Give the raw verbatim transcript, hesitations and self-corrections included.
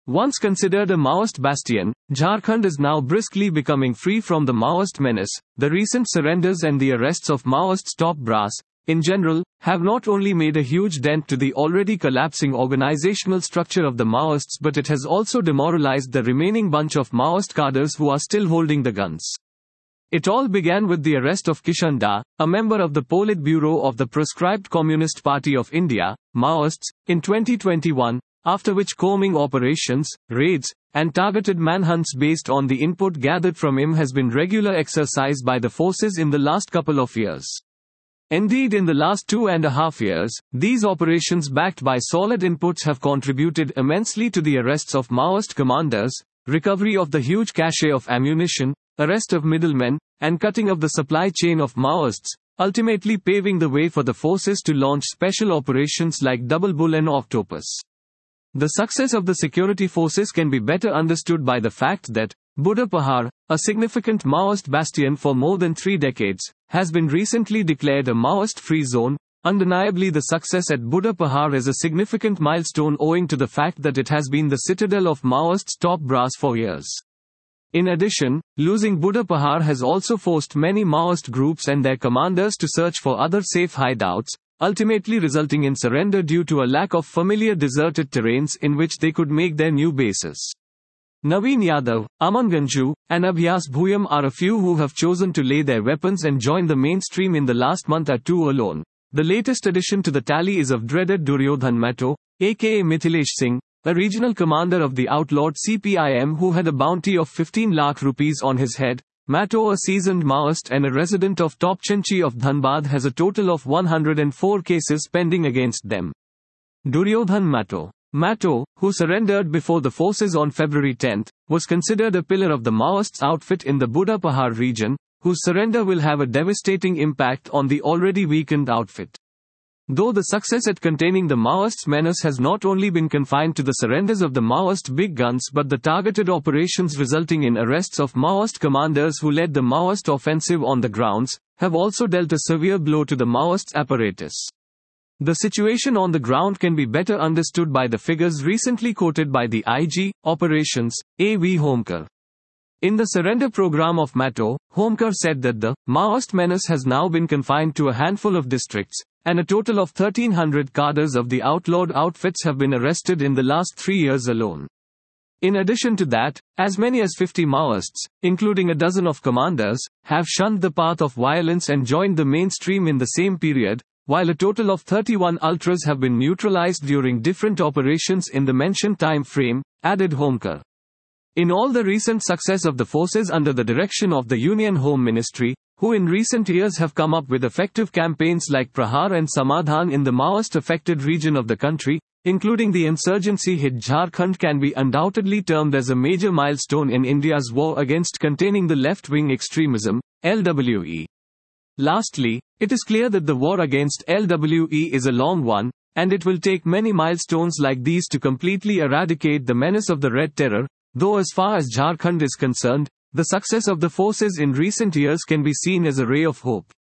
Once considered a Maoist bastion, Jharkhand is now briskly becoming free from the Maoist menace. The recent surrenders and the arrests of Maoists' top brass, in general, have not only made a huge dent to the already collapsing organizational structure of the Maoists, but it has also demoralized the remaining bunch of Maoist cadres who are still holding the guns. It all began with the arrest of Kishan Da, a member of the Politburo of the proscribed Communist Party of India, Maoists, in twenty twenty-one, after which combing operations, raids, and targeted manhunts based on the input gathered from him has been regular exercise by the forces in the last couple of years. Indeed, in the last two and a half years, these operations backed by solid inputs have contributed immensely to the arrests of Maoist commanders, recovery of the huge cache of ammunition, arrest of middlemen, and cutting of the supply chain of Maoists, ultimately paving the way for the forces to launch special operations like Double Bull and Octopus. The success of the security forces can be better understood by the fact that Buddha Pahar, a significant Maoist bastion for more than three decades, has been recently declared a Maoist-free zone. Undeniably, the success at Buddha Pahar is a significant milestone owing to the fact that it has been the citadel of Maoists' top brass for years. In addition, losing Buddha Pahar has also forced many Maoist groups and their commanders to search for other safe hideouts, ultimately resulting in surrender due to a lack of familiar deserted terrains in which they could make their new bases. Naveen Yadav, Aman Ganju, and Abhyas Bhuyam are a few who have chosen to lay their weapons and join the mainstream in the last month or two alone. The latest addition to the tally is of dreaded Duryodhan Mato, aka Mithilesh Singh, a regional commander of the outlawed C P I M who had a bounty of fifteen lakh rupees on his head. Mato, a seasoned Maoist and a resident of Topchanchi of Dhanbad, has a total of one hundred four cases pending against them. Duryodhan Mato. Mato, who surrendered before the forces on February tenth, was considered a pillar of the Maoists' outfit in the Buddha Pahar region, whose surrender will have a devastating impact on the already weakened outfit. Though the success at containing the Maoists' menace has not only been confined to the surrenders of the Maoist big guns but the targeted operations resulting in arrests of Maoist commanders who led the Maoist offensive on the grounds, have also dealt a severe blow to the Maoists' apparatus. The situation on the ground can be better understood by the figures recently quoted by the I G, Operations, A V Homkar. In the surrender program of Mato, Homkar said that the Maoist menace has now been confined to a handful of districts, and a total of thirteen hundred cadres of the outlawed outfits have been arrested in the last three years alone. In addition to that, as many as fifty Maoists, including a dozen of commanders, have shunned the path of violence and joined the mainstream in the same period, while a total of thirty-one ultras have been neutralized during different operations in the mentioned time frame, added Homkar. In all the recent success of the forces under the direction of the Union Home Ministry, who in recent years have come up with effective campaigns like Prahar and Samadhan in the Maoist-affected region of the country, including the insurgency hit Jharkhand, can be undoubtedly termed as a major milestone in India's war against containing the left-wing extremism, L W E. Lastly, it is clear that the war against L W E is a long one, and it will take many milestones like these to completely eradicate the menace of the Red Terror, though as far as Jharkhand is concerned, the success of the forces in recent years can be seen as a ray of hope.